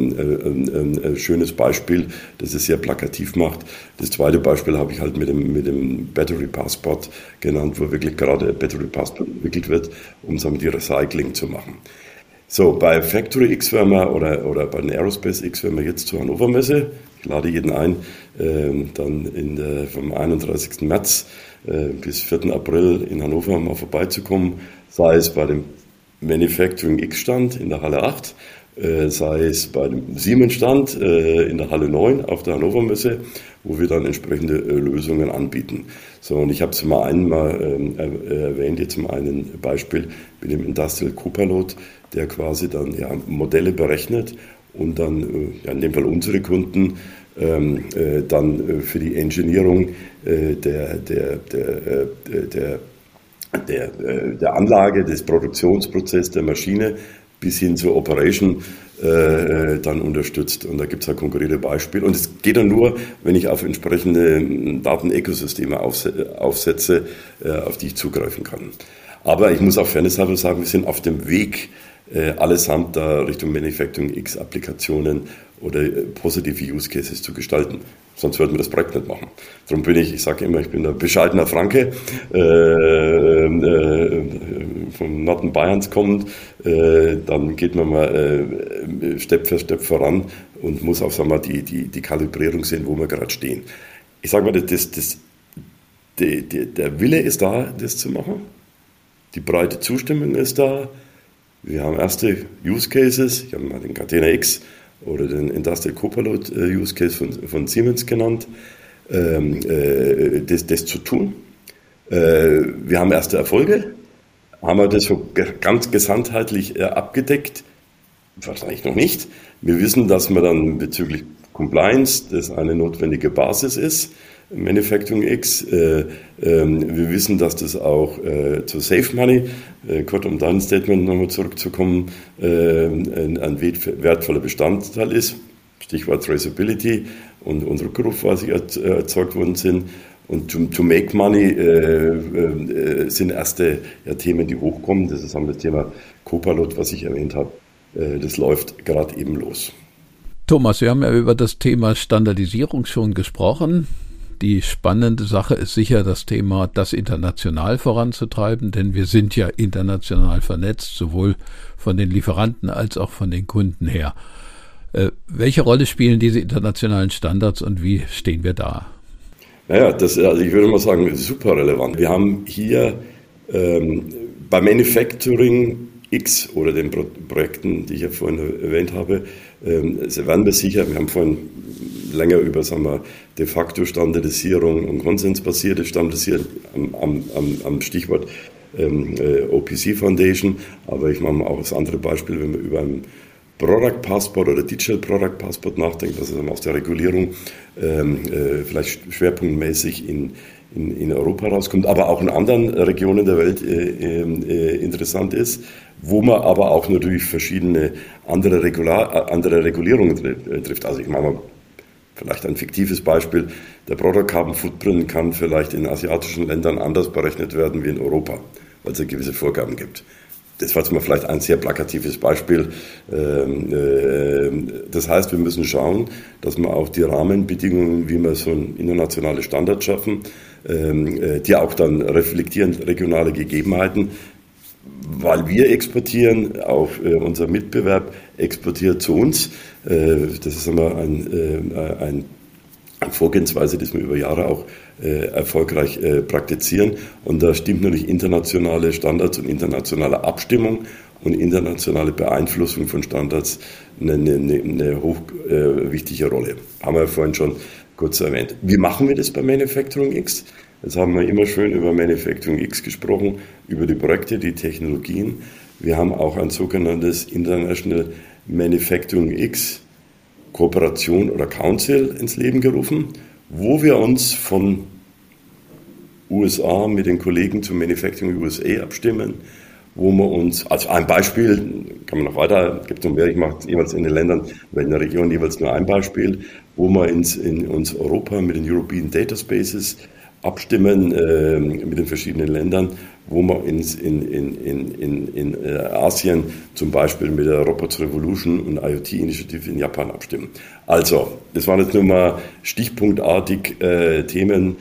ein schönes Beispiel, das es sehr plakativ macht. Das zweite Beispiel habe ich halt mit dem Battery Passport genannt, wo wirklich gerade Battery Passport entwickelt wird, um die Recycling zu machen. So, bei Factory X werden wir, oder bei den Aerospace X werden wir jetzt zur Hannover Messe. Ich lade jeden ein, dann vom 31. März bis 4. April in Hannover mal vorbeizukommen, sei es bei dem Manufacturing X-Stand in der Halle 8, sei es bei dem Siemens-Stand in der Halle 9 auf der Hannover Messe, wo wir dann entsprechende Lösungen anbieten. So, und ich habe es mal erwähnt, jetzt zum einen Beispiel mit dem Industrial Copilot, der quasi dann Modelle berechnet und dann, in dem Fall unsere Kunden, dann für die Engineerung der Anlage, des Produktionsprozesses, der Maschine bis hin zur Operation dann unterstützt. Und da gibt es halt konkrete Beispiele. Und es geht dann nur, wenn ich auf entsprechende Datenökosysteme aufsetze, auf die ich zugreifen kann. Aber ich muss auch fairnesshalber sagen, wir sind auf dem Weg, allesamt da Richtung Manufacturing X-Applikationen oder positive Use Cases zu gestalten. Sonst würden wir das Projekt nicht machen. Darum ich sage immer, ich bin ein bescheidener Franke, vom Norden Bayerns kommend, dann geht man mal Step für Step voran und muss auch, sagen wir, die Kalibrierung sehen, wo wir gerade stehen. Ich sage mal, der Wille ist da, das zu machen. Die breite Zustimmung ist da. Wir haben erste Use Cases. Ich habe mal den Catena X oder den Industrial Copilot Use Case von Siemens genannt, das zu tun. Wir haben erste Erfolge. Haben wir das so ganz gesamtheitlich abgedeckt? Wahrscheinlich noch nicht. Wir wissen, dass wir dann bezüglich Compliance das eine notwendige Basis ist, Manufacturing X. Wir wissen, dass das auch zu Safe Money, kurz um dein Statement nochmal zurückzukommen, ein wertvoller Bestandteil ist. Stichwort Traceability und Rückruf, was erzeugt worden sind. Und to make money sind erste Themen, die hochkommen. Das ist das Thema Copilot, was ich erwähnt habe. Das läuft gerade eben los. Thomas, wir haben ja über das Thema Standardisierung schon gesprochen. Die spannende Sache ist sicher das Thema, das international voranzutreiben, denn wir sind ja international vernetzt, sowohl von den Lieferanten als auch von den Kunden her. Welche Rolle spielen diese internationalen Standards und wie stehen wir da? Naja, ich würde mal sagen, super relevant. Wir haben hier bei Manufacturing X oder den Projekten, die ich ja vorhin erwähnt habe, werden wir sicher, wir haben vorhin länger über, de facto Standardisierung und konsensbasierte Standardisierung am Stichwort OPC Foundation, aber ich mache mal auch das andere Beispiel, wenn wir über ein Product Passport oder Digital Product Passport nachdenken, was aus der Regulierung vielleicht schwerpunktmäßig in Europa rauskommt, aber auch in anderen Regionen der Welt interessant ist, wo man aber auch natürlich verschiedene andere Regulierungen trifft. Also ich mache mal vielleicht ein fiktives Beispiel. Der Product Carbon Footprint kann vielleicht in asiatischen Ländern anders berechnet werden wie in Europa, weil es ja gewisse Vorgaben gibt. Das war jetzt mal vielleicht ein sehr plakatives Beispiel. Das heißt, wir müssen schauen, dass wir auch die Rahmenbedingungen, wie wir so ein internationale Standard schaffen, die auch dann reflektieren regionale Gegebenheiten, weil wir exportieren, auch unser Mitbewerb exportiert zu uns. Das ist immer eine Vorgehensweise, die wir über Jahre auch erfolgreich praktizieren. Und da stimmt natürlich internationale Standards und internationale Abstimmung und internationale Beeinflussung von Standards eine hoch wichtige Rolle. Haben wir vorhin schon kurz erwähnt. Wie machen wir das bei Manufacturing X? Jetzt haben wir immer schön über Manufacturing X gesprochen, über die Projekte, die Technologien. Wir haben auch ein sogenanntes International Manufacturing X Kooperation oder Council ins Leben gerufen, wo wir uns von USA mit den Kollegen zum Manufacturing USA abstimmen, wo wir uns, also ein Beispiel, kann man noch weiter, gibt es noch mehr, ich mache jeweils in den Ländern, in der Region jeweils nur ein Beispiel, wo wir in uns Europa mit den European Data Spaces abstimmen mit den verschiedenen Ländern, wo wir in Asien zum Beispiel mit der Robots Revolution und IoT Initiative in Japan abstimmen. Also, das waren jetzt nur mal stichpunktartig Themen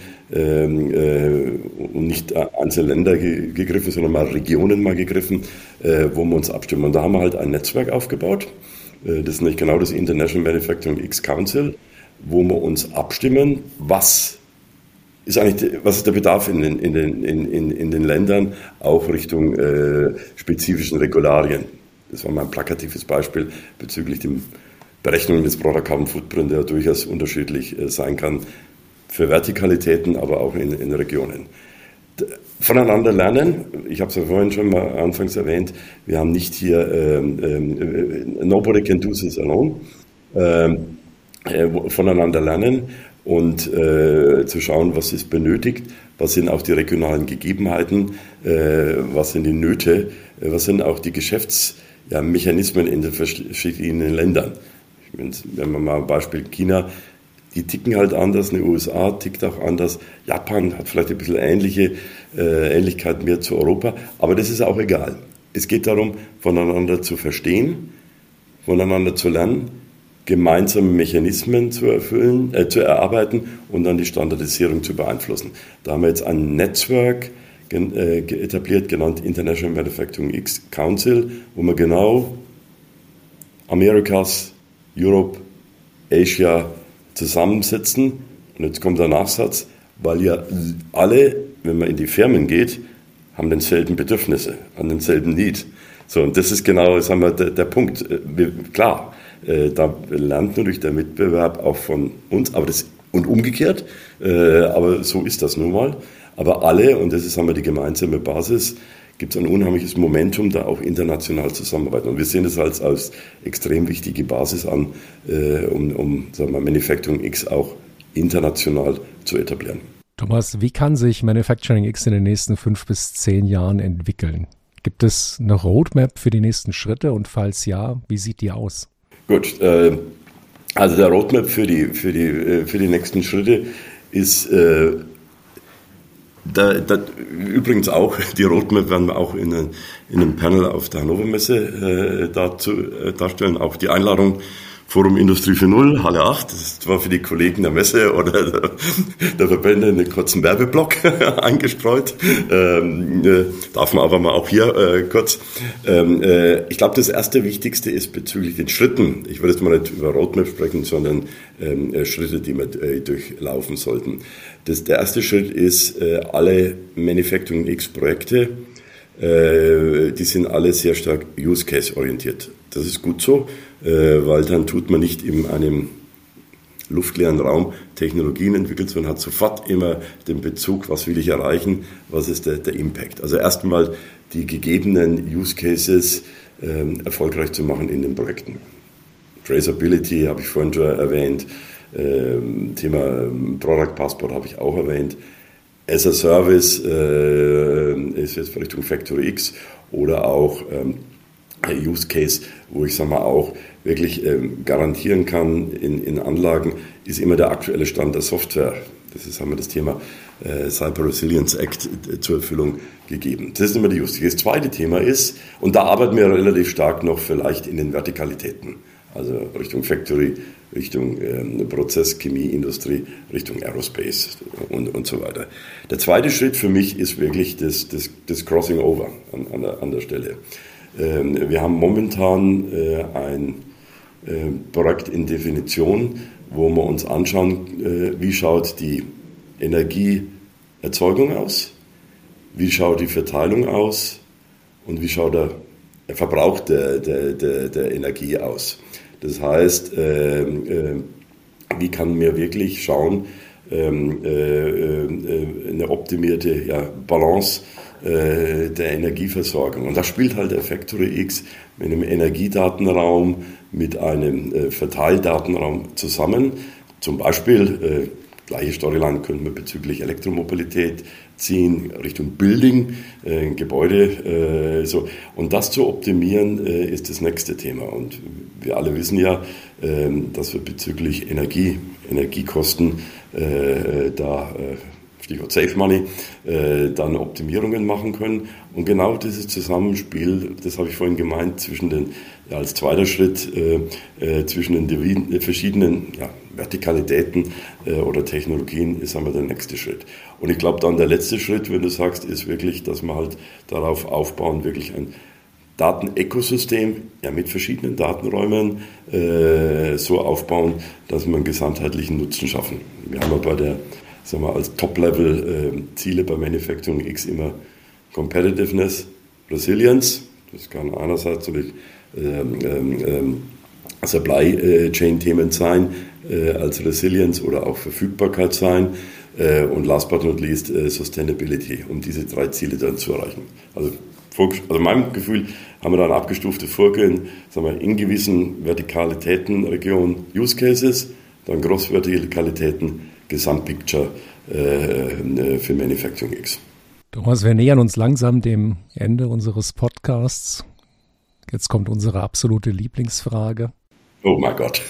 und nicht einzelne Länder gegriffen, sondern mal Regionen mal gegriffen, wo wir uns abstimmen. Und da haben wir halt ein Netzwerk aufgebaut. Das ist nämlich genau das International Manufacturing X Council, wo wir uns abstimmen, was ist der Bedarf in den Ländern, auch Richtung spezifischen Regularien. Das war mal ein plakatives Beispiel bezüglich der Berechnung des Product Carbon Footprint, der durchaus unterschiedlich sein kann für Vertikalitäten, aber auch in Regionen. Voneinander lernen, ich habe es ja vorhin schon mal anfangs erwähnt, wir haben nicht hier nobody can do this alone, voneinander lernen und zu schauen, was ist benötigt, was sind auch die regionalen Gegebenheiten, was sind die Nöte, was sind auch die Geschäftsmechanismen in den verschiedenen Ländern. Wenn man mal ein Beispiel China, die ticken halt anders, die USA tickt auch anders, Japan hat vielleicht ein bisschen Ähnlichkeit mehr zu Europa, aber das ist auch egal. Es geht darum, voneinander zu verstehen, voneinander zu lernen, gemeinsame Mechanismen zu erarbeiten und dann die Standardisierung zu beeinflussen. Da haben wir jetzt ein Netzwerk etabliert, genannt International Manufacturing X Council, wo wir genau Amerikas, Europe, Asia zusammensetzen. Und jetzt kommt der Nachsatz, weil ja alle, wenn man in die Firmen geht, haben denselben Bedürfnisse, haben denselben Need. So, und das ist genau, sagen wir, der Punkt. Klar, da lernt natürlich der Mitbewerb auch von uns, aber und umgekehrt, aber so ist das nun mal. Aber alle, und das ist einmal die gemeinsame Basis, gibt es ein unheimliches Momentum, da auch international zusammenarbeiten. Und wir sehen das als extrem wichtige Basis an, um sagen wir, Manufacturing X auch international zu etablieren. Thomas, wie kann sich Manufacturing X in den nächsten 5 bis 10 Jahren entwickeln? Gibt es eine Roadmap für die nächsten Schritte und falls ja, wie sieht die aus? Gut, also der Roadmap für die nächsten Schritte ist übrigens auch, die Roadmap werden wir auch in einem Panel auf der Hannover Messe darstellen, auch die Einladung Forum Industrie 4.0, Halle 8, das war für die Kollegen der Messe oder der Verbände einen kurzen Werbeblock eingestreut. Darf man aber mal auch hier kurz. Ich glaube, das erste Wichtigste ist bezüglich den Schritten. Ich würde jetzt mal nicht über Roadmap sprechen, sondern Schritte, die wir durchlaufen sollten. Der erste Schritt ist, alle Manufacturing X Projekte, die sind alle sehr stark Use Case orientiert. Das ist gut so, weil dann tut man nicht in einem luftleeren Raum Technologien entwickelt, sondern hat sofort immer den Bezug, was will ich erreichen, was ist der Impact. Also erstmal die gegebenen Use Cases erfolgreich zu machen in den Projekten. Traceability habe ich vorhin schon erwähnt, Thema Product Passport habe ich auch erwähnt. As a Service ist jetzt Richtung Factory X oder auch Use Case, wo ich sage mal auch wirklich garantieren kann in Anlagen, ist immer der aktuelle Stand der Software. Das ist, haben wir das Thema Cyber Resilience Act zur Erfüllung gegeben. Das ist immer die Use Case. Das zweite Thema ist, und da arbeiten wir relativ stark noch vielleicht in den Vertikalitäten, also Richtung Factory, Richtung Prozess, Chemie, Industrie, Richtung Aerospace und so weiter. Der zweite Schritt für mich ist wirklich das Crossing Over an der Stelle. Wir haben momentan ein Projekt in Definition, wo wir uns anschauen, wie schaut die Energieerzeugung aus, wie schaut die Verteilung aus und wie schaut der Verbrauch der Energie aus. Das heißt, wie kann mir wirklich schauen, eine optimierte Balance der Energieversorgung. Und da spielt halt der Factory X mit einem Energiedatenraum, mit einem Verteildatenraum zusammen. Zum Beispiel, gleiche Storyline könnten wir bezüglich Elektromobilität ziehen, Richtung Building, Gebäude. So. Und das zu optimieren, ist das nächste Thema. Und wir alle wissen ja, dass wir bezüglich Energiekosten Stichwort Safe Money, dann Optimierungen machen können. Und genau dieses Zusammenspiel, das habe ich vorhin gemeint, als zweiter Schritt zwischen den verschiedenen Vertikalitäten oder Technologien ist einmal der nächste Schritt. Und ich glaube dann der letzte Schritt, wenn du sagst, ist wirklich, dass wir halt darauf aufbauen, wirklich ein Datenökosystem mit verschiedenen Datenräumen so aufbauen, dass wir einen gesamtheitlichen Nutzen schaffen. Wir haben ja bei der als Top-Level-Ziele bei Manufacturing X immer Competitiveness, Resilience, das kann einerseits natürlich Supply-Chain-Themen sein, als Resilience oder auch Verfügbarkeit sein und last but not least Sustainability, um diese 3 Ziele dann zu erreichen. Also meinem Gefühl haben wir da ein abgestuftes Vorgehen, in gewissen Vertikalitäten, Regionen, Use Cases, dann Großvertikalitäten, Gesamtpicture für Manufacturing X. Thomas, wir nähern uns langsam dem Ende unseres Podcasts. Jetzt kommt unsere absolute Lieblingsfrage. Oh mein Gott.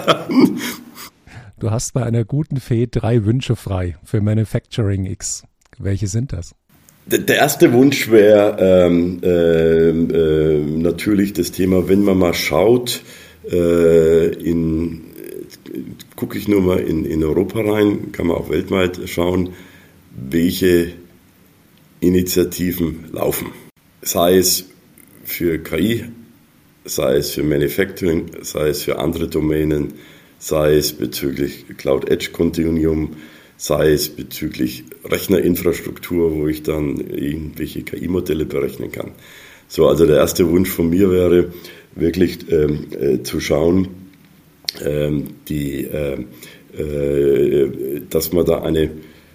Du hast bei einer guten Fee 3 Wünsche frei für Manufacturing X. Welche sind das? Der erste Wunsch wäre natürlich das Thema, wenn man mal schaut, gucke ich nur mal in Europa rein, kann man auch weltweit schauen, welche Initiativen laufen. Sei es für KI, sei es für Manufacturing, sei es für andere Domänen, sei es bezüglich Cloud Edge Continuum, sei es bezüglich Rechnerinfrastruktur, wo ich dann irgendwelche KI-Modelle berechnen kann. So, also der erste Wunsch von mir wäre wirklich zu schauen, dass man da eine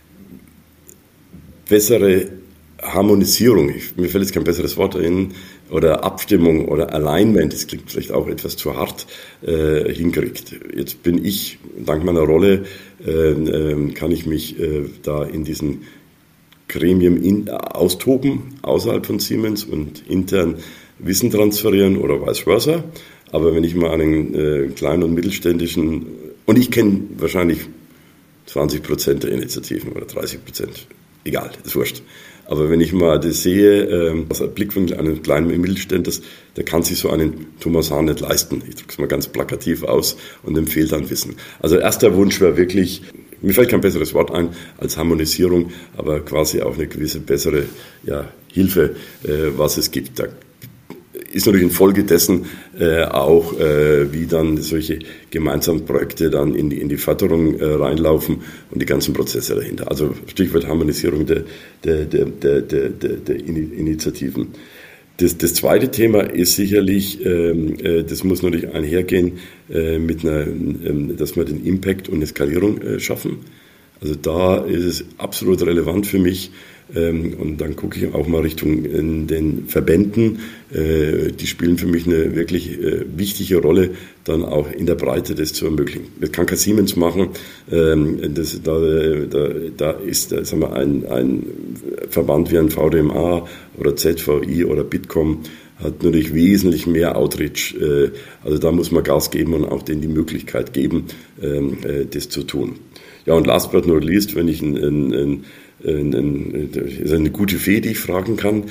bessere Harmonisierung, mir fällt jetzt kein besseres Wort ein, oder Abstimmung oder Alignment, das klingt vielleicht auch etwas zu hart, hinkriegt. Jetzt bin ich, dank meiner Rolle, kann ich mich da in diesen Gremien austoben, außerhalb von Siemens und intern Wissen transferieren oder vice versa. Aber wenn ich mal einen kleinen und mittelständischen, und ich kenne wahrscheinlich 20% der Initiativen oder 30%, egal, ist wurscht. Aber wenn ich mal das sehe, aus einem Blickwinkel eines kleinen Mittelständlers, der kann sich so einen Thomas Hahn nicht leisten. Ich drücke es mal ganz plakativ aus und dem fehlt dann Wissen. Also erster Wunsch wäre wirklich, mir fällt kein besseres Wort ein als Harmonisierung, aber quasi auch eine gewisse bessere Hilfe, was es gibt. Da ist natürlich in Folge dessen auch, wie dann solche gemeinsamen Projekte dann in die Förderung reinlaufen und die ganzen Prozesse dahinter. Also Stichwort Harmonisierung der Initiativen. Das zweite Thema ist sicherlich, das muss natürlich einhergehen mit dass wir den Impact und eine Skalierung schaffen. Also da ist es absolut relevant für mich. Und dann gucke ich auch mal Richtung den Verbänden. Die spielen für mich eine wirklich wichtige Rolle, dann auch in der Breite das zu ermöglichen. Das kann kein Siemens machen. Da ist sagen wir, ein Verband wie ein VDMA oder ZVI oder Bitkom hat natürlich wesentlich mehr Outreach. Also da muss man Gas geben und auch denen die Möglichkeit geben, das zu tun. Ja, und last but not least, wenn ich ist eine gute Fee, die ich fragen kann,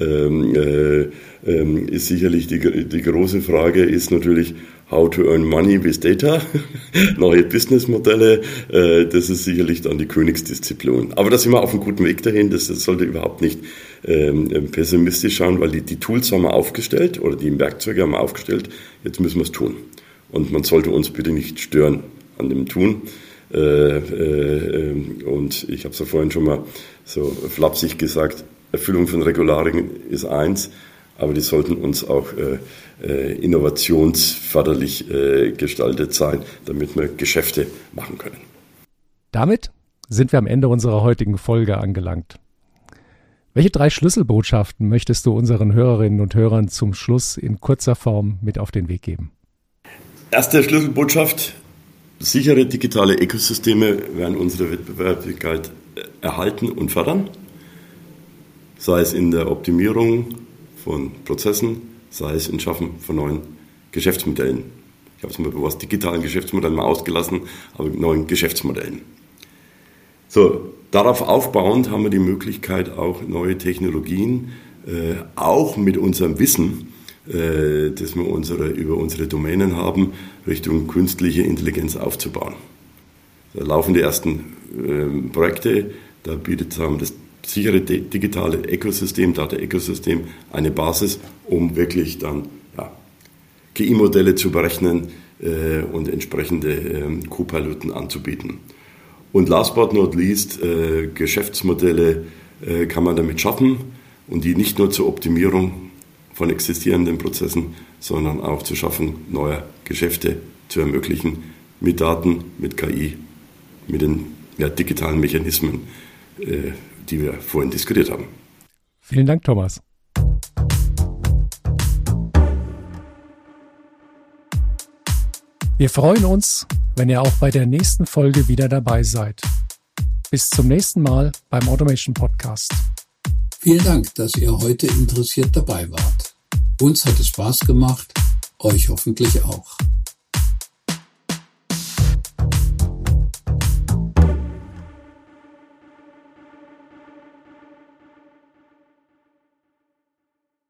ist sicherlich die große Frage ist natürlich, how to earn money with data, neue Businessmodelle, das ist sicherlich dann die Königsdisziplin. Aber da sind wir auf einem guten Weg dahin, das sollte überhaupt nicht pessimistisch schauen, weil die Tools haben wir aufgestellt oder die Werkzeuge haben wir aufgestellt, jetzt müssen wir es tun. Und man sollte uns bitte nicht stören an dem Tun. Und ich habe es ja vorhin schon mal so flapsig gesagt, Erfüllung von Regularien ist eins, aber die sollten uns auch innovationsförderlich gestaltet sein, damit wir Geschäfte machen können. Damit sind wir am Ende unserer heutigen Folge angelangt. Welche 3 Schlüsselbotschaften möchtest du unseren Hörerinnen und Hörern zum Schluss in kurzer Form mit auf den Weg geben? Erste Schlüsselbotschaft: Sichere digitale Ökosysteme werden unsere Wettbewerbsfähigkeit erhalten und fördern, sei es in der Optimierung von Prozessen, sei es im Schaffen von neuen Geschäftsmodellen. Ich habe es mal bewusst digitalen Geschäftsmodellen mal ausgelassen, aber neuen Geschäftsmodellen. So, darauf aufbauend haben wir die Möglichkeit, auch neue Technologien, auch mit unserem Wissen, dass wir über unsere Domänen haben, Richtung künstliche Intelligenz aufzubauen. Da laufen die ersten Projekte, da bietet das sichere digitale Ökosystem, Data-Ökosystem, eine Basis, um wirklich dann KI-Modelle zu berechnen und entsprechende Co-Piloten anzubieten. Und last but not least, Geschäftsmodelle kann man damit schaffen und die nicht nur zur Optimierung von existierenden Prozessen, sondern auch zu schaffen, neue Geschäfte zu ermöglichen, mit Daten, mit KI, mit den digitalen Mechanismen, die wir vorhin diskutiert haben. Vielen Dank, Thomas. Wir freuen uns, wenn ihr auch bei der nächsten Folge wieder dabei seid. Bis zum nächsten Mal beim Automation Podcast. Vielen Dank, dass ihr heute interessiert dabei wart. Uns hat es Spaß gemacht, euch hoffentlich auch.